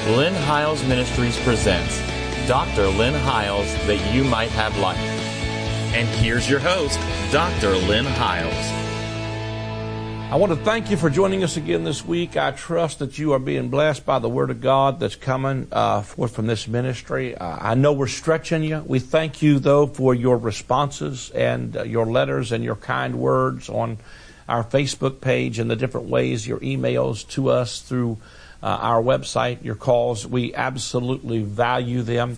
Lynn Hiles Ministries presents Dr. Lynn Hiles, that you might have life. And here's your host, Dr. Lynn Hiles. I want to thank you for joining us again this week. I trust that you are being blessed by the Word of God that's coming forth from this ministry. I know we're stretching you. We thank you, though, for your responses and your letters and your kind words on our Facebook page and the different ways, your emails to us through our website, your calls. We absolutely value them.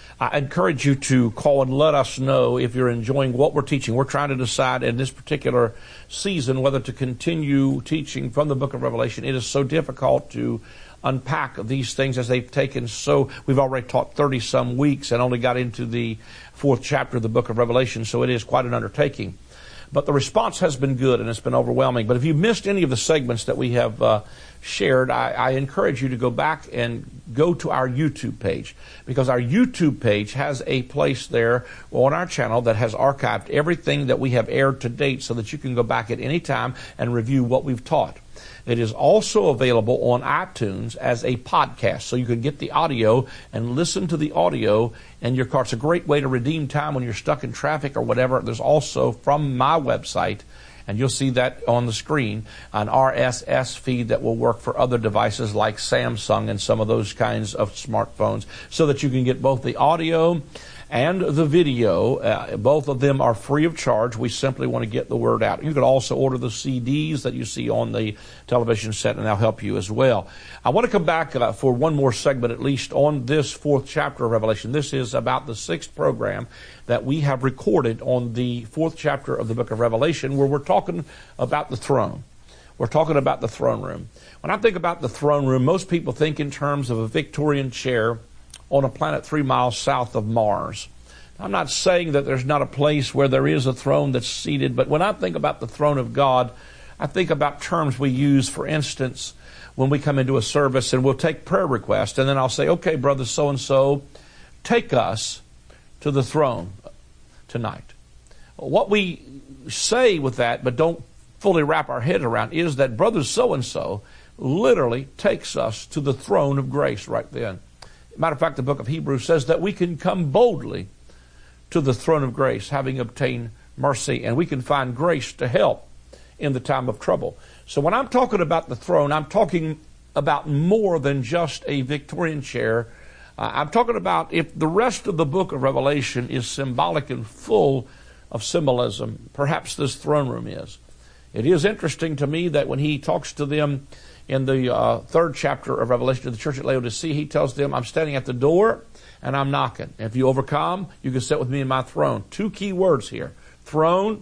I encourage you to call and let us know if you're enjoying what we're teaching. We're trying to decide in this particular season whether to continue teaching from the book of Revelation. It is so difficult to unpack these things as they've taken we've already taught 30-some weeks and only got into the 4th chapter of the book of Revelation, so it is quite an undertaking. But the response has been good and it's been overwhelming. But if you missed any of the segments that we have shared, I encourage you to go back and go to our YouTube page, because our YouTube page has a place there on our channel that has archived everything that we have aired to date so that you can go back at any time and review what we've taught. It is also available on iTunes as a podcast, so you can get the audio and listen to the audio in your car. It's a great way to redeem time when you're stuck in traffic or whatever. There's also, from my website, and you'll see that on the screen, an RSS feed that will work for other devices like Samsung and some of those kinds of smartphones, so that you can get both the audio and the video. Both of them are free of charge. We simply want to get the word out. You can also order the CDs that you see on the television set, and they'll help you as well. I want to come back for one more segment, at least, on this 4th chapter of Revelation. This is about the 6th program that we have recorded on the 4th chapter of the book of Revelation, where we're talking about the throne. We're talking about the throne room. When I think about the throne room, most people think in terms of a Victorian chair on a planet 3 miles south of Mars. I'm not saying that there's not a place where there is a throne that's seated, but when I think about the throne of God, I think about terms we use. For instance, when we come into a service and we'll take prayer requests, and then I'll say, okay, brother so-and-so, take us to the throne tonight. What we say with that, but don't fully wrap our head around, is that brother so-and-so literally takes us to the throne of grace right then. Matter of fact, the book of Hebrews says that we can come boldly to the throne of grace, having obtained mercy, and we can find grace to help in the time of trouble. So when I'm talking about the throne, I'm talking about more than just a Victorian chair. I'm talking about, if the rest of the book of Revelation is symbolic and full of symbolism, perhaps this throne room is. It is interesting to me that when he talks to them in the 3rd chapter of Revelation to the church at Laodicea, he tells them, I'm standing at the door and I'm knocking. If you overcome, you can sit with me in my throne. 2 key words here: throne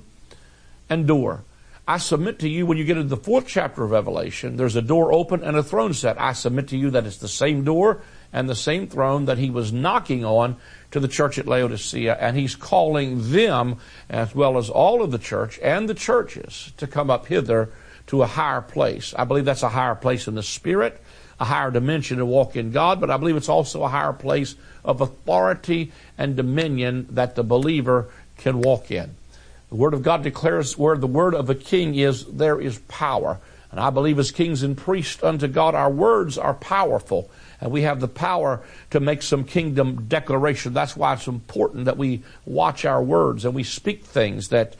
and door. I submit to you, when you get into the 4th chapter of Revelation, there's a door open and a throne set. I submit to you that it's the same door and the same throne that he was knocking on to the church at Laodicea, and he's calling them, as well as all of the church and the churches, to come up hither to a higher place. I believe that's a higher place in the Spirit, a higher dimension to walk in God, but I believe it's also a higher place of authority and dominion that the believer can walk in. The Word of God declares where the word of a king is, there is power. And I believe as kings and priests unto God, our words are powerful. And we have the power to make some kingdom declaration. That's why it's important that we watch our words and we speak things, that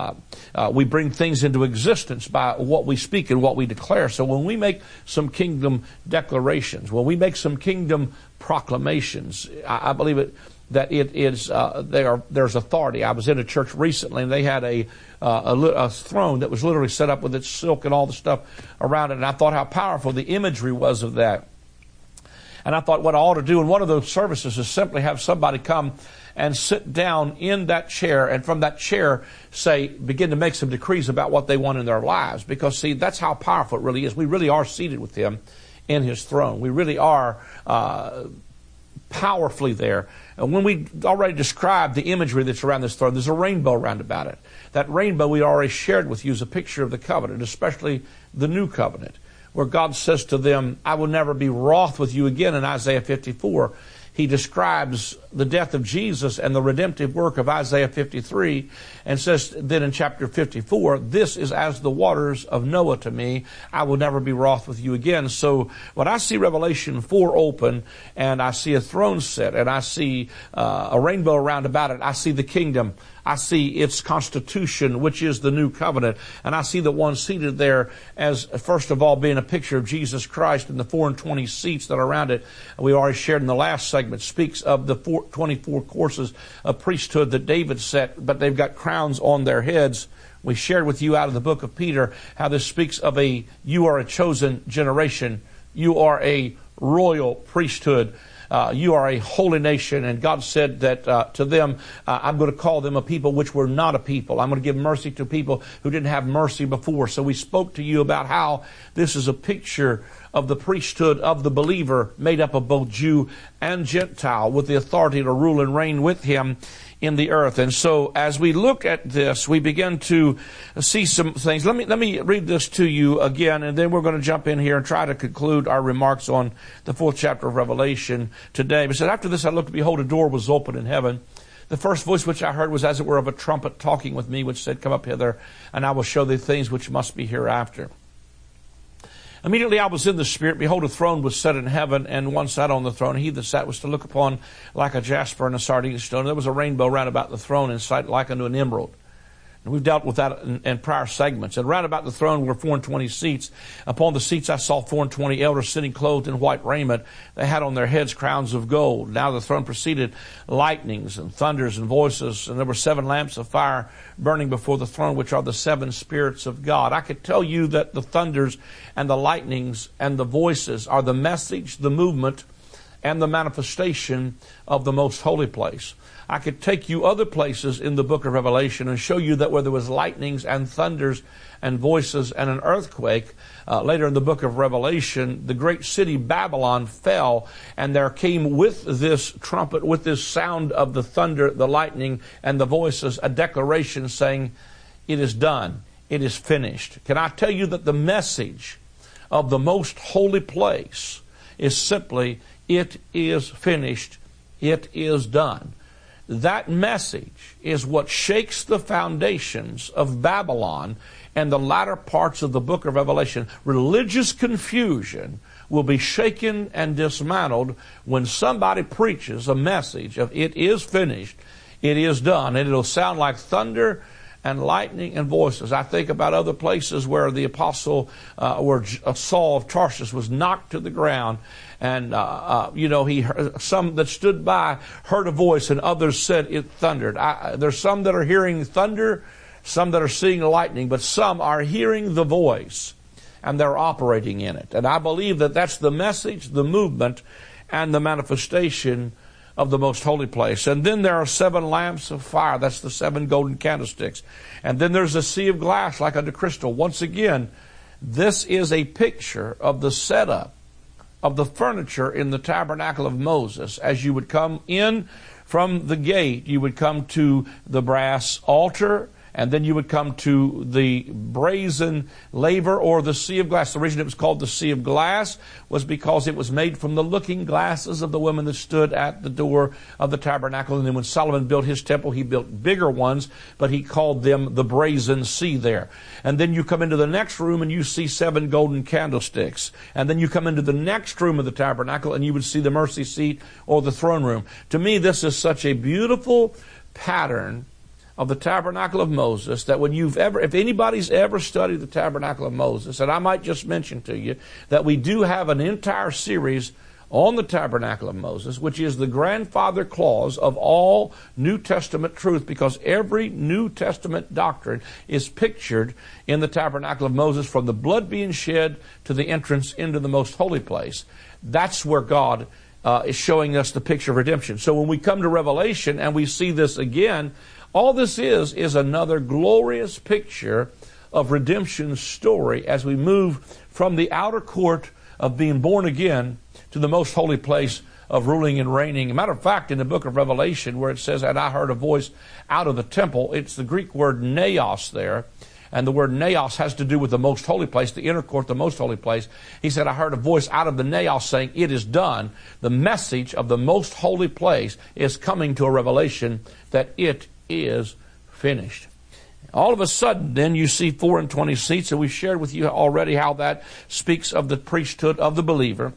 we bring things into existence by what we speak and what we declare. So when we make some kingdom declarations, when we make some kingdom proclamations, I believe that it is there's authority. I was in a church recently, and they had a throne that was literally set up with its silk and all the stuff around it, and I thought how powerful the imagery was of that. And I thought what I ought to do in one of those services is simply have somebody come and sit down in that chair, and from that chair begin to make some decrees about what they want in their lives. Because, see, that's how powerful it really is. We really are seated with him in his throne. We really are powerfully there. And when we already described the imagery that's around this throne, there's a rainbow round about it. That rainbow we already shared with you is a picture of the covenant, especially the new covenant, where God says to them, I will never be wroth with you again in Isaiah 54. he describes the death of Jesus and the redemptive work of Isaiah 53 and says then in chapter 54, this is as the waters of Noah to me. I will never be wroth with you again. So when I see Revelation 4 open and I see a throne set and I see a rainbow around about it, I see the kingdom. I see its constitution, which is the new covenant. And I see the one seated there as, first of all, being a picture of Jesus Christ and the 24 seats that are around it. We already shared in the last segment, speaks of the 24 courses of priesthood that David set, but they've got crowns on their heads. We shared with you out of the book of Peter how this speaks of you are a chosen generation. You are a royal priesthood. You are a holy nation, and God said that to them, I'm going to call them a people which were not a people. I'm going to give mercy to people who didn't have mercy before. So we spoke to you about how this is a picture of the priesthood of the believer made up of both Jew and Gentile with the authority to rule and reign with him in the earth. And so as we look at this, we begin to see some things. Let me read this to you again, and then we're going to jump in here and try to conclude our remarks on the 4th chapter of Revelation today. It said, after this I looked, and behold, a door was open in heaven. The first voice which I heard was as it were of a trumpet talking with me, which said, come up hither, and I will show thee things which must be hereafter. Immediately I was in the Spirit. Behold, a throne was set in heaven, and one sat on the throne. He that sat was to look upon like a jasper and a sardine stone. There was a rainbow round about the throne, in sight like unto an emerald. And we've dealt with that in prior segments. And round about the throne were 24 seats. Upon the seats I saw 24 elders sitting clothed in white raiment. They had on their heads crowns of gold. Now the throne proceeded lightnings and thunders and voices. And there were 7 lamps of fire burning before the throne, which are the 7 spirits of God. I could tell you that the thunders and the lightnings and the voices are the message, the movement, and the manifestation of the most holy place. I could take you other places in the book of Revelation and show you that where there was lightnings and thunders and voices and an earthquake, later in the book of Revelation, the great city Babylon fell, and there came with this trumpet, with this sound of the thunder, the lightning, and the voices, a declaration saying, it is done, it is finished. Can I tell you that the message of the most holy place is simply, it is finished, it is done. That message is what shakes the foundations of Babylon and the latter parts of the book of Revelation. Religious confusion will be shaken and dismantled when somebody preaches a message of it is finished, it is done, and it'll sound like thunder and lightning and voices. I think about other places where the apostle, where Saul of Tarsus was knocked to the ground, and he heard, some that stood by heard a voice, and others said it thundered. There's some that are hearing thunder, some that are seeing lightning, but some are hearing the voice, and they're operating in it. And I believe that that's the message, the movement, and the manifestation of the most holy place. And then there are 7 lamps of fire. That's the 7 golden candlesticks. And then there's a sea of glass like unto crystal. Once again, this is a picture of the setup of the furniture in the tabernacle of Moses. As you would come in from the gate, you would come to the brass altar, and then you would come to the brazen laver or the sea of glass. The reason it was called the sea of glass was because it was made from the looking glasses of the women that stood at the door of the tabernacle. And then when Solomon built his temple, he built bigger ones, but he called them the brazen sea there. And then you come into the next room and you see 7 golden candlesticks. And then you come into the next room of the tabernacle and you would see the mercy seat or the throne room. To me, this is such a beautiful pattern of the tabernacle of Moses that if anybody's ever studied the tabernacle of Moses, and I might just mention to you that we do have an entire series on the tabernacle of Moses, which is the grandfather clause of all New Testament truth, because every New Testament doctrine is pictured in the tabernacle of Moses, from the blood being shed to the entrance into the most holy place. That's where God is showing us the picture of redemption. So when we come to Revelation and we see this again, all this is another glorious picture of redemption's story as we move from the outer court of being born again to the most holy place of ruling and reigning. As a matter of fact, in the book of Revelation, where it says, and I heard a voice out of the temple, it's the Greek word naos there. And the word naos has to do with the most holy place, the inner court, the most holy place. He said, I heard a voice out of the naos saying, it is done. The message of the most holy place is coming to a revelation that it is finished. All of a sudden, then, you see 24 seats, and we've shared with you already how that speaks of the priesthood of the believer.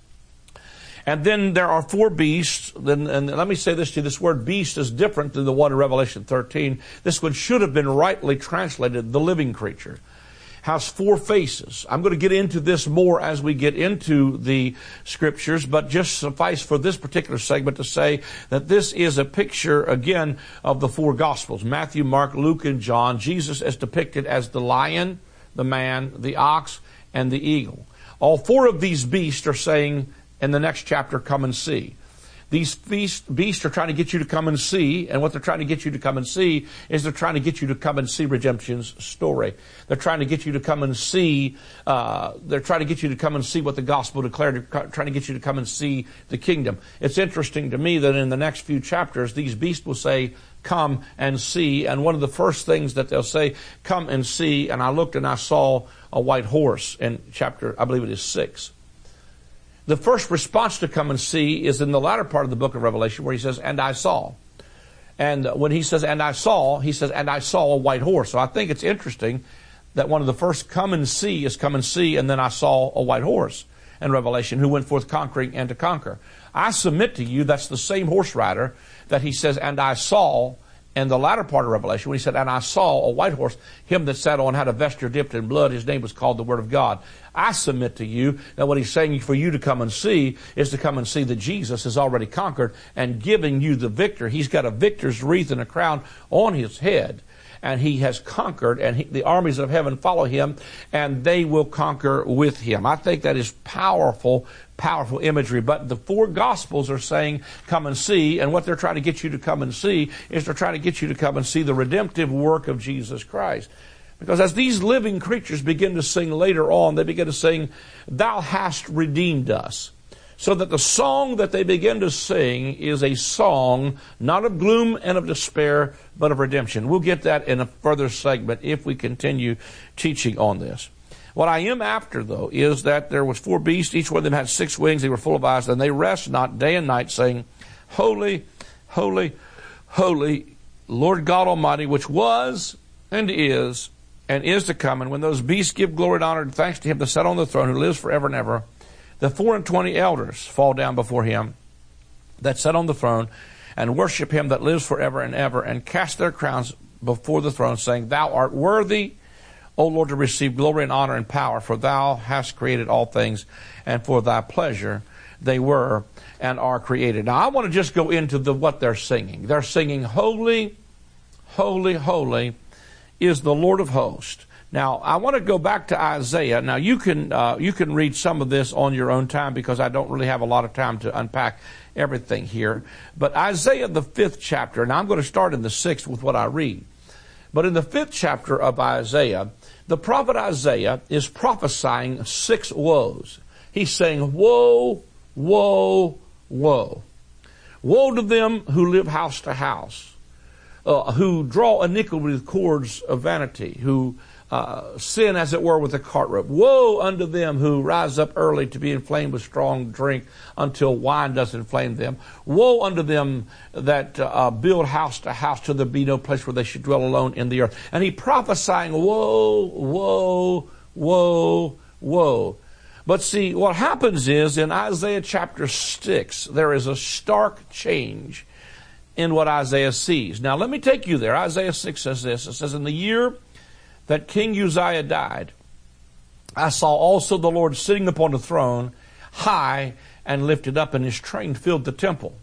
And then there are 4 beasts. And let me say this to you. This word beast is different than the one in Revelation 13. This one should have been rightly translated, the living creature. Has 4 faces. I'm going to get into this more as we get into the scriptures, but just suffice for this particular segment to say that this is a picture, again, of the 4 Gospels. Matthew, Mark, Luke, and John. Jesus is depicted as the lion, the man, the ox, and the eagle. All 4 of these beasts are saying, in the next chapter, come and see. These beasts are trying to get you to come and see, and what they're trying to get you to come and see is they're trying to get you to come and see redemption's story. They're trying to get you to come and see, what the gospel declared. They're trying to get you to come and see the kingdom. It's interesting to me that in the next few chapters, these beasts will say, come and see, and one of the first things that they'll say, come and see, and I looked and I saw a white horse in chapter, I believe it is 6. The first response to come and see is in the latter part of the book of Revelation where he says, and I saw. And when he says, and I saw, he says, and I saw a white horse. So I think it's interesting that one of the first come and see is come and see, and then I saw a white horse in Revelation who went forth conquering and to conquer. I submit to you that's the same horse rider that he says, and I saw in the latter part of Revelation, when he said, and I saw a white horse, him that sat on had a vesture dipped in blood. His name was called the Word of God. I submit to you that what he's saying for you to come and see is to come and see that Jesus has already conquered and giving you the victor. He's got a victor's wreath and a crown on his head. And he has conquered, and the armies of heaven follow him, and they will conquer with him. I think that is powerful, powerful imagery. But the 4 Gospels are saying, come and see, and what they're trying to get you to come and see is they're trying to get you to come and see the redemptive work of Jesus Christ. Because as these living creatures begin to sing later on, they begin to sing, thou hast redeemed us. So that the song that they begin to sing is a song not of gloom and of despair, but of redemption. We'll get that in a further segment if we continue teaching on this. What I am after, though, is that there was 4 beasts. Each one of them had 6 wings. They were full of eyes, and they rest not day and night, saying, Holy, holy, holy, Lord God Almighty, which was and is to come. And when those beasts give glory and honor and thanks to him that sat on the throne, who lives forever and ever, the 24 elders fall down before him that sat on the throne and worship him that lives forever and ever, and cast their crowns before the throne, saying, Thou art worthy, O Lord, to receive glory and honor and power, for thou hast created all things, and for thy pleasure they were and are created. Now I want to just go into what they're singing. They're singing, Holy, holy, holy is the Lord of hosts. Now, I want to go back to Isaiah. Now, you can read some of this on your own time because I don't really have a lot of time to unpack everything here. But Isaiah, the 5th chapter, and I'm going to start in the 6th with what I read. But in the 5th chapter of Isaiah, the prophet Isaiah is prophesying 6 woes. He's saying, woe, woe, woe. Woe to them who live house to house, who draw iniquity with cords of vanity, who sin, as it were, with a cart rope. Woe unto them who rise up early to be inflamed with strong drink until wine does inflame them. Woe unto them that build house to house till there be no place where they should dwell alone in the earth. And he prophesying, woe, woe, woe, woe. But see, what happens is in Isaiah chapter 6, there is a stark change in what Isaiah sees. Now, let me take you there. Isaiah 6 says this. It says, in the year that King Uzziah died, I saw also the Lord sitting upon the throne, high and lifted up, and his train filled the temple.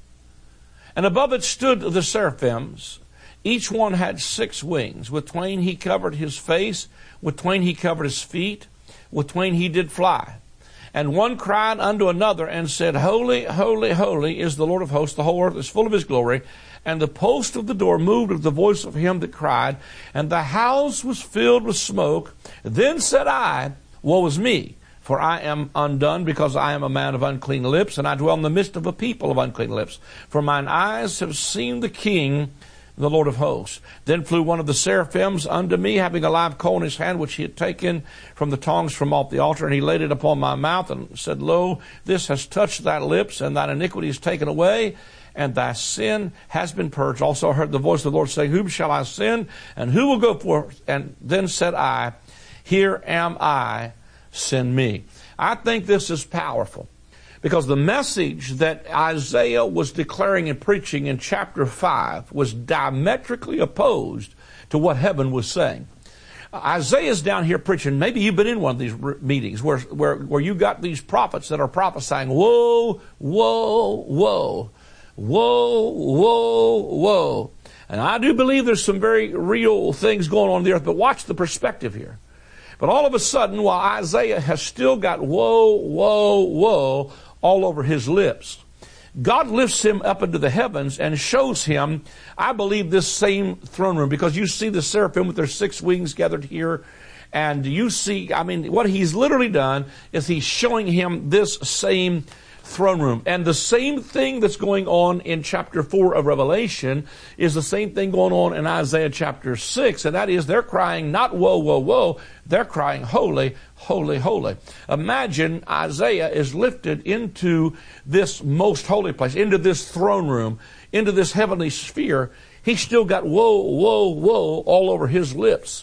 And above it stood the seraphims. Each one had 6 wings. With twain he covered his face, with twain he covered his feet, with twain he did fly. And one cried unto another and said, Holy, holy, holy is the Lord of hosts. The whole earth is full of his glory. And the post of the door moved with the voice of him that cried, and the house was filled with smoke. Then said I, Woe is me, for I am undone, because I am a man of unclean lips, and I dwell in the midst of a people of unclean lips. For mine eyes have seen the King, the Lord of hosts. Then flew one of the seraphims unto me, having a live coal in his hand, which he had taken from the tongs from off the altar, and he laid it upon my mouth, and said, Lo, this has touched thy lips, and thine iniquity is taken away, and thy sin has been purged. Also I heard the voice of the Lord saying, Whom shall I send, and who will go forth? And then said I, Here am I, send me. I think this is powerful, because the message that Isaiah was declaring and preaching in chapter 5 was diametrically opposed to what heaven was saying. Isaiah's down here preaching. Maybe you've been in one of these meetings where you got these prophets that are prophesying, woe, woe, woe, woe, woe, woe. And I do believe there's some very real things going on the earth, but watch the perspective here. But all of a sudden, while Isaiah has still got woe, woe, woe all over his lips, God lifts him up into the heavens and shows him, I believe, this same throne room, because you see the seraphim with their 6 wings gathered here, and you see, what he's literally done is he's showing him this same throne room. And the same thing that's going on in chapter 4 of Revelation is the same thing going on in Isaiah chapter 6, and that is they're crying not woe, woe, woe, they're crying holy, holy, holy. Imagine Isaiah is lifted into this most holy place, into this throne room, into this heavenly sphere. He's still got woe, woe, woe all over his lips.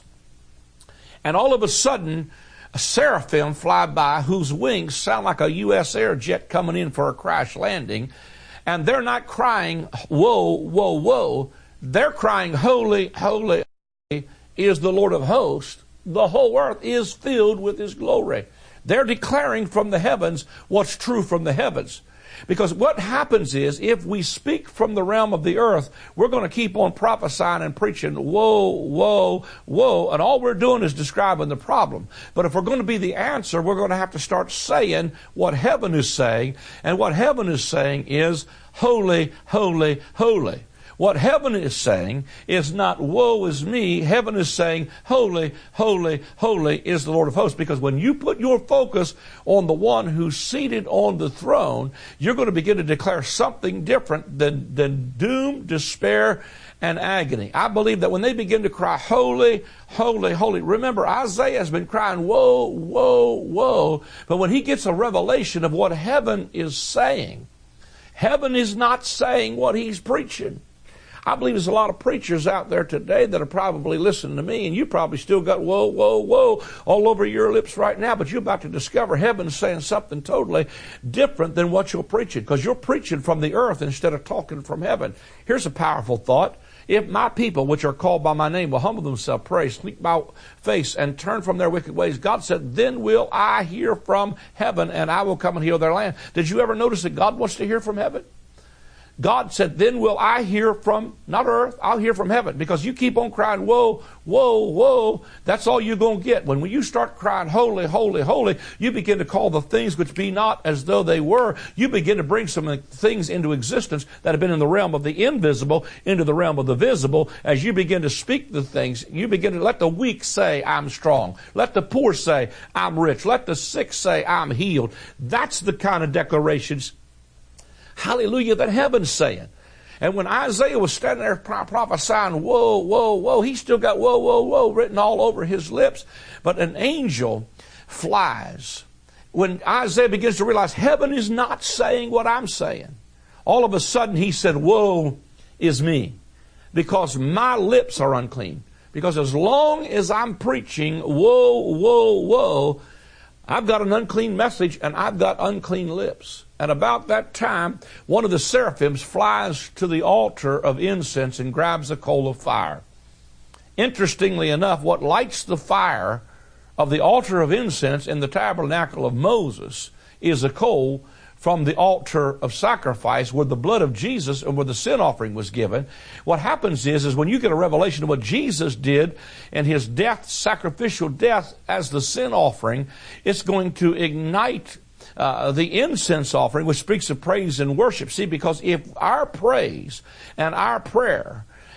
And all of a sudden, a seraphim fly by whose wings sound like a U.S. air jet coming in for a crash landing. And they're not crying, woe, woe, woe. They're crying, holy, holy, holy is the Lord of hosts. The whole earth is filled with his glory. They're declaring from the heavens what's true from the heavens. Because what happens is, if we speak from the realm of the earth, we're going to keep on prophesying and preaching, woe, woe, woe, and all we're doing is describing the problem. But if we're going to be the answer, we're going to have to start saying what heaven is saying, and what heaven is saying is, holy, holy, holy. What heaven is saying is not, woe is me. Heaven is saying, holy, holy, holy is the Lord of hosts. Because when you put your focus on the one who's seated on the throne, you're going to begin to declare something different than doom, despair, and agony. I believe that when they begin to cry, holy, holy, holy. Remember, Isaiah has been crying, woe, woe, woe. But when he gets a revelation of what heaven is saying, heaven is not saying what he's preaching. I believe there's a lot of preachers out there today that are probably listening to me, and you probably still got whoa, whoa, whoa all over your lips right now, but you're about to discover heaven saying something totally different than what you're preaching, because you're preaching from the earth instead of talking from heaven. Here's a powerful thought. If my people, which are called by my name, will humble themselves, pray, seek my face, and turn from their wicked ways, God said, then will I hear from heaven, and I will come and heal their land. Did you ever notice that God wants to hear from heaven? God said, then will I hear from, not earth, I'll hear from heaven. Because you keep on crying, whoa, whoa, whoa, that's all you're going to get. When you start crying, holy, holy, holy, you begin to call the things which be not as though they were. You begin to bring some things into existence that have been in the realm of the invisible into the realm of the visible. As you begin to speak the things, you begin to let the weak say, I'm strong. Let the poor say, I'm rich. Let the sick say, I'm healed. That's the kind of declarations, hallelujah, that heaven's saying. And when Isaiah was standing there prophesying, whoa, whoa, whoa, he still got whoa, whoa, whoa written all over his lips. But an angel flies. When Isaiah begins to realize heaven is not saying what I'm saying, all of a sudden he said, woe is me, because my lips are unclean. Because as long as I'm preaching, whoa, whoa, whoa, I've got an unclean message and I've got unclean lips. And about that time, one of the seraphims flies to the altar of incense and grabs a coal of fire. Interestingly enough, what lights the fire of the altar of incense in the tabernacle of Moses is a coal from the altar of sacrifice where the blood of Jesus and where the sin offering was given. What happens is when you get a revelation of what Jesus did and his death, sacrificial death as the sin offering, it's going to ignite the incense offering, which speaks of praise and worship. See, because if our praise and our prayer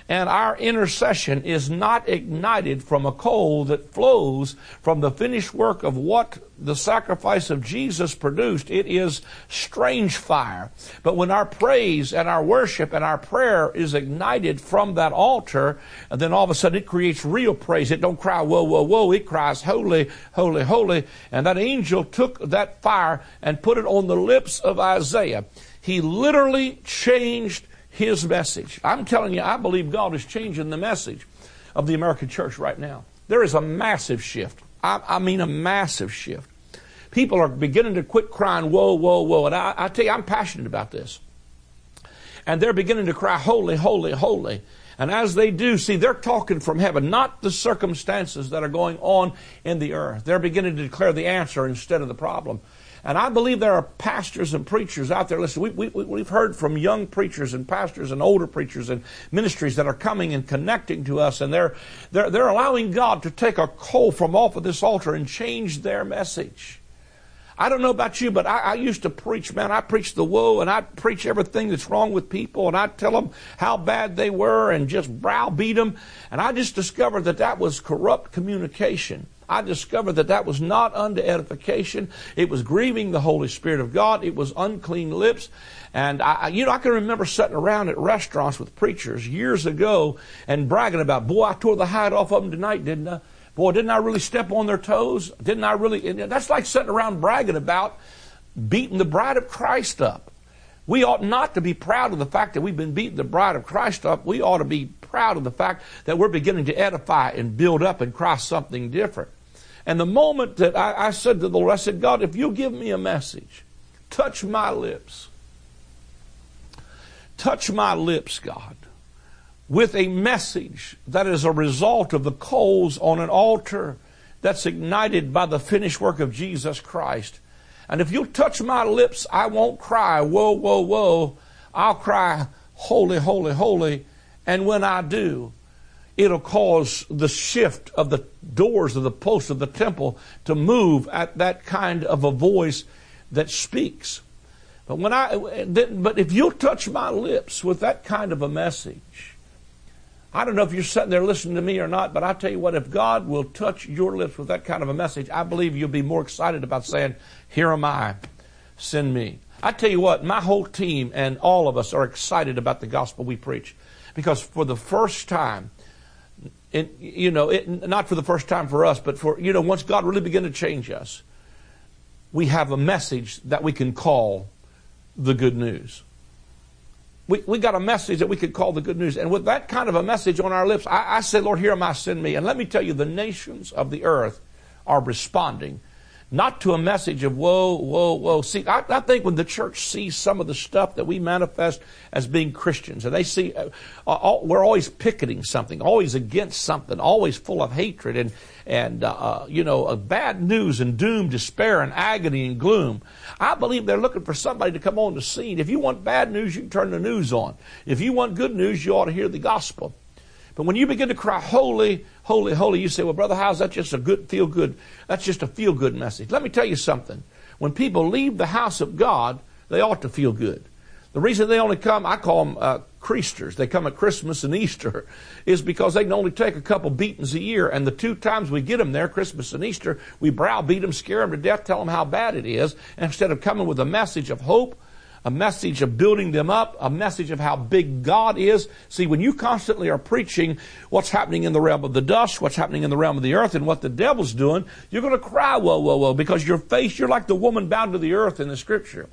and our intercession is not ignited from a coal that flows from the finished work of what the sacrifice of Jesus produced, it is strange fire. But when our praise and our worship and our prayer is ignited from that altar, and then all of a sudden it creates real praise. It don't cry, whoa, whoa, whoa. It cries, holy, holy, holy. And that angel took that fire and put it on the lips of Isaiah. He literally changed his message. I'm telling you, I believe God is changing the message of the American church right now. There is a massive shift. I mean a massive shift. People are beginning to quit crying, whoa, whoa, whoa. And I tell you, I'm passionate about this. And they're beginning to cry, holy, holy, holy. And as they do, see, they're talking from heaven, not the circumstances that are going on in the earth. They're beginning to declare the answer instead of the problem. And I believe there are pastors and preachers out there. Listen, we've heard from young preachers and pastors and older preachers and ministries that are coming and connecting to us, and they're allowing God to take a coal from off of this altar and change their message. I don't know about you, but I used to preach, man. I preached the woe, and I'd preach everything that's wrong with people, and I'd tell them how bad they were and just browbeat them. And I just discovered that was corrupt communication. I discovered that was not unto edification. It was grieving the Holy Spirit of God. It was unclean lips. And I can remember sitting around at restaurants with preachers years ago and bragging about, boy, I tore the hide off of them tonight, didn't I? Boy, didn't I really step on their toes? Didn't I really? That's like sitting around bragging about beating the bride of Christ up. We ought not to be proud of the fact that we've been beating the bride of Christ up. We ought to be proud of the fact that we're beginning to edify and build up in Christ something different. And the moment that I said to the Lord, I said, God, if you'll give me a message, touch my lips. Touch my lips, God, with a message that is a result of the coals on an altar that's ignited by the finished work of Jesus Christ. And if you'll touch my lips, I won't cry, whoa, whoa, whoa. I'll cry, holy, holy, holy. And when I do, it'll cause the shift of the doors of the posts of the temple to move at that kind of a voice that speaks. But if you'll touch my lips with that kind of a message, I don't know if you're sitting there listening to me or not, but I tell you what, if God will touch your lips with that kind of a message, I believe you'll be more excited about saying, here am I, send me. I tell you what, my whole team and all of us are excited about the gospel we preach, because for the first time, not for the first time for us, but for, once God really began to change us, we have a message that we can call the good news. We got a message that we could call the good news. And with that kind of a message on our lips, I say, Lord, here am I, send me. And let me tell you, the nations of the earth are responding, not to a message of whoa, whoa, whoa. See, I think when the church sees some of the stuff that we manifest as being Christians, and they see we're always picketing something, always against something, always full of hatred and bad news and doom, despair and agony and gloom. I believe they're looking for somebody to come on the scene. If you want bad news, you can turn the news on. If you want good news, you ought to hear the gospel. But when you begin to cry, holy, holy, holy, you say, well, Brother, how's that just a good, feel-good? That's just a feel-good message. Let me tell you something. When people leave the house of God, they ought to feel good. The reason they only come, I call them creasters. They come at Christmas and Easter, is because they can only take a couple beatings a year. And the two times we get them there, Christmas and Easter, we browbeat them, scare them to death, tell them how bad it is. And instead of coming with a message of hope, a message of building them up, a message of how big God is. See, when you constantly are preaching what's happening in the realm of the dust, what's happening in the realm of the earth, and what the devil's doing, you're going to cry, whoa, whoa, whoa, because you're like the woman bound to the earth in the Scripture.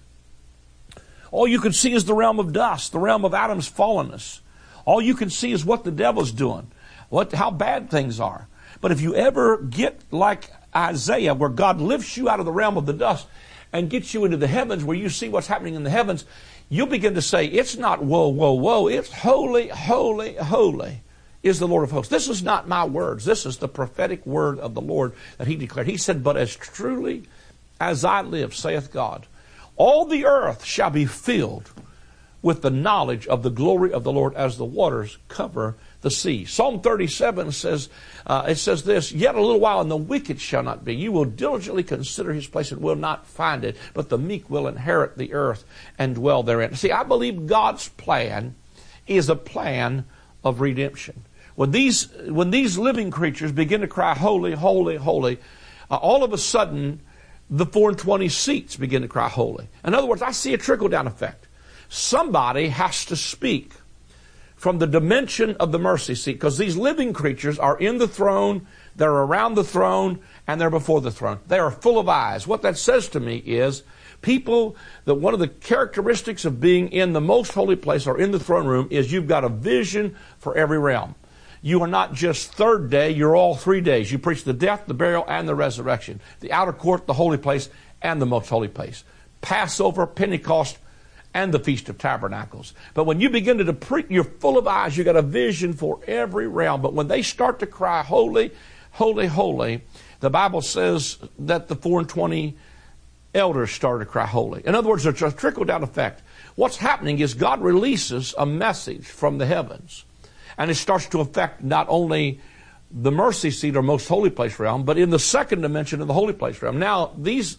All you can see is the realm of dust, the realm of Adam's fallenness. All you can see is what the devil's doing, how bad things are. But if you ever get like Isaiah, where God lifts you out of the realm of the dust and gets you into the heavens, where you see what's happening in the heavens, you'll begin to say, it's not whoa, whoa, whoa. It's holy, holy, holy is the Lord of hosts. This is not my words. This is the prophetic word of the Lord that he declared. He said, but as truly as I live, saith God, all the earth shall be filled with the knowledge of the glory of the Lord as the waters cover the sea. Psalm 37 says, it says this, yet a little while and the wicked shall not be. You will diligently consider his place and will not find it, but the meek will inherit the earth and dwell therein. See, I believe God's plan is a plan of redemption. When these living creatures begin to cry, holy, holy, holy, all of a sudden, the 4 and 20 seats begin to cry holy. In other words, I see a trickle-down effect. Somebody has to speak from the dimension of the mercy seat, because these living creatures are in the throne, they're around the throne, and they're before the throne. They are full of eyes. What that says to me is people, that one of the characteristics of being in the most holy place or in the throne room is you've got a vision for every realm. You are not just third day, you're all 3 days. You preach the death, the burial, and the resurrection. The outer court, the holy place, and the most holy place. Passover, Pentecost, and the Feast of Tabernacles. But when you begin to preach, you're full of eyes, you've got a vision for every realm. But when they start to cry, holy, holy, holy, the Bible says that the 4 and 20 elders started to cry holy. In other words, there's a trickle-down effect. What's happening is God releases a message from the heavens. And it starts to affect not only the mercy seat or most holy place realm, but in the second dimension of the holy place realm. Now these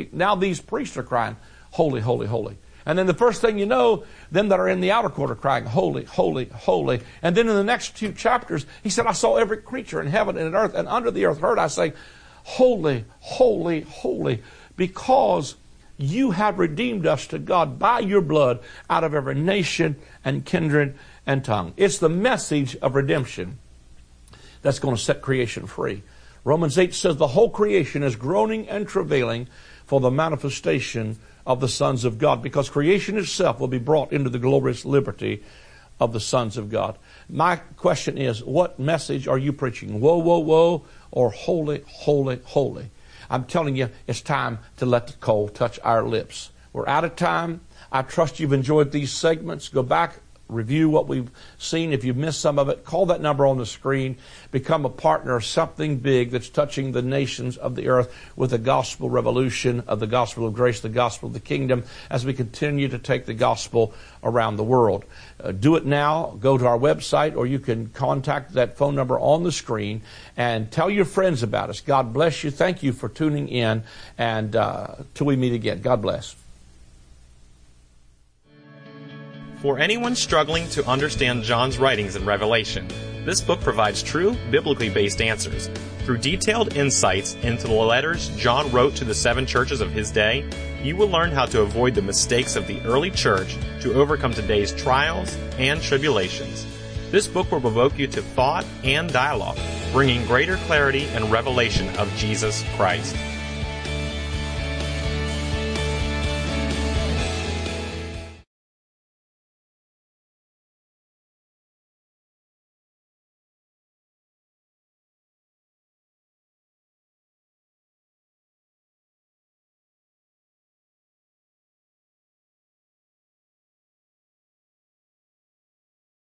priests are crying, holy, holy, holy. And then the first thing you know, them that are in the outer court are crying, holy, holy, holy. And then in the next 2 chapters, he said, I saw every creature in heaven and in earth and under the earth heard I say, holy, holy, holy, because you have redeemed us to God by your blood out of every nation and kindred and tongue. It's the message of redemption that's going to set creation free. Romans 8 says the whole creation is groaning and travailing for the manifestation of the sons of God, because creation itself will be brought into the glorious liberty of the sons of God. My question is, what message are you preaching? Woe, woe, woe, or holy, holy, holy? I'm telling you, it's time to let the coal touch our lips. We're out of time. I trust you've enjoyed these segments. Go back, review what we've seen. If you've missed some of it, call that number on the screen. Become a partner of something big that's touching the nations of the earth with the gospel revolution of the gospel of grace, the gospel of the kingdom, as we continue to take the gospel around the world. Do it now. Go to our website, or you can contact that phone number on the screen and tell your friends about us. God bless you. Thank you for tuning in, and till we meet again. God bless. For anyone struggling to understand John's writings in Revelation, this book provides true, biblically based answers. Through detailed insights into the letters John wrote to the 7 churches of his day, you will learn how to avoid the mistakes of the early church to overcome today's trials and tribulations. This book will provoke you to thought and dialogue, bringing greater clarity and revelation of Jesus Christ.